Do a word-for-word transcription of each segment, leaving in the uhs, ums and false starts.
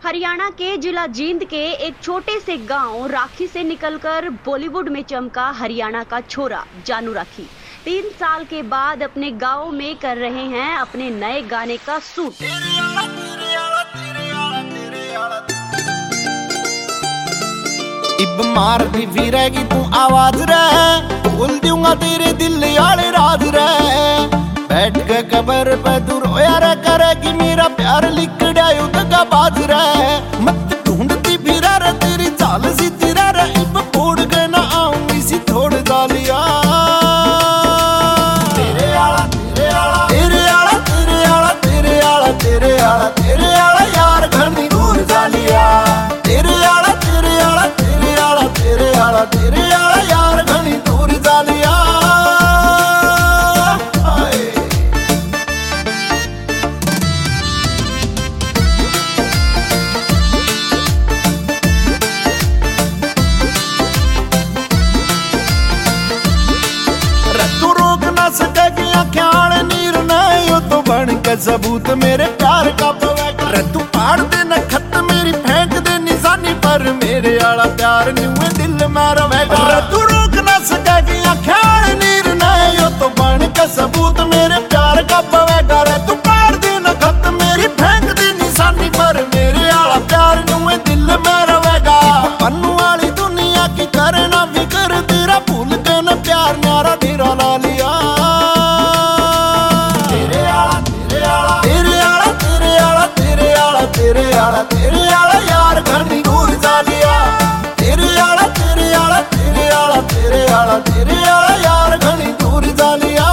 हरियाणा के जिला जींद के एक छोटे से गांव राखी से निकलकर बॉलीवुड में चमका हरियाणा का छोरा जानू राखी तीन साल के बाद अपने गांव में कर रहे हैं अपने नए गाने का शूट। इब मार दी फिरेगी तू आवाज रे, बोल दूंगा तेरे दिल वाले राज रे। बैठ के कबर पे तू रोया रे करेगी मेरा प्यार लिखड़ा युद्ध का बाज रे। मत ढूंढती फिरा रे तेरी चाल सी तेरा रे, इब फोड़ के ना आऊंगी सी थोड़ डालिया। तेरे आला तेरे आला तेरे आला तेरे आला तेरे आला तेरे आला तेरे आला यार घनी दूर डालिया। तेरे आला तेरे आला तेरे आला तेरे आला तेरे आला यार घनी दूर डालिया। सकेगी आख्यान नीर नहीं तो बन के सबूत मेरे प्यार का पवेगा। तू पाड़ दे न खत मेरी फेंक दे निशानी पर, मेरे आला प्यार न्यूए दिल में रवेगा। तू रोक न सकेगी आख्यान नीर नहीं तो बन के सबूत मेरे प्यार का पवेगा। तू पाड़ दे न खत मेरी फेंक दे निशानी पर, मेरे आला प्यार न्यूए दिल में रवेगा। पन्नू वाली दुनिया की करे ना फिकर, तेरा भूल के न प्यार न्यारा तेरा ला लिया। तेरे आला तेरे आला यार घनी दूर डालिया। तेरे आला तेरे आला तेरे आला तेरे आला तेरे आला यार घनी दूर डालिया।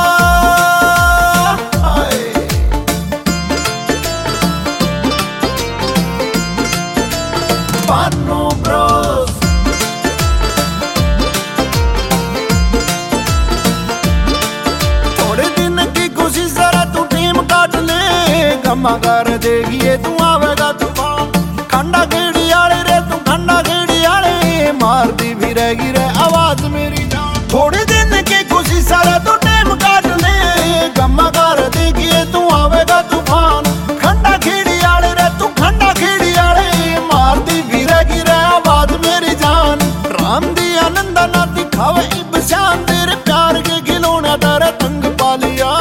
पानो ब्रोस थोड़े दिन की खुशी जरा तू टीम काट ले, गमा कर देगी ये तू आवेगा तूफान। खंडा खेड़ी आले रे तू खंडा खेड़ी आले, मार दी भी रहेगी रे आवाज मेरी जान। थोड़े दिन की खुशी सारा तू टेम काट ले, गमा कर देगी ये तू आवेगा तूफान। खंडा खेड़ी आले रे तू खंडा खेड़ी आले, मार दी भी रहेगी रे आवाज मेरी जान। राम दी आनंद ना दिखावे इब शान, तेरे प्यार के खिलौना तेरे तंग पा लिया।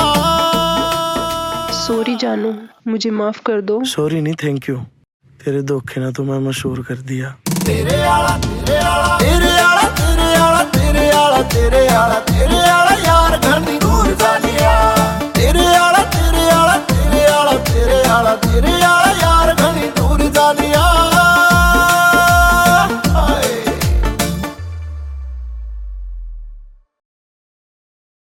सॉरी जानू, मुझे माफ कर दो। सॉरी नहीं थैंक यू, तेरे धोखे ना तो मैं मशहूर कर दिया। तेरे आला तेरे आला तेरे आला तेरे आला तेरे आला तेरे आला तेरे आला यार घनी दूर डालिया। तेरे आला तेरे आला तेरे आला तेरे आला तेरे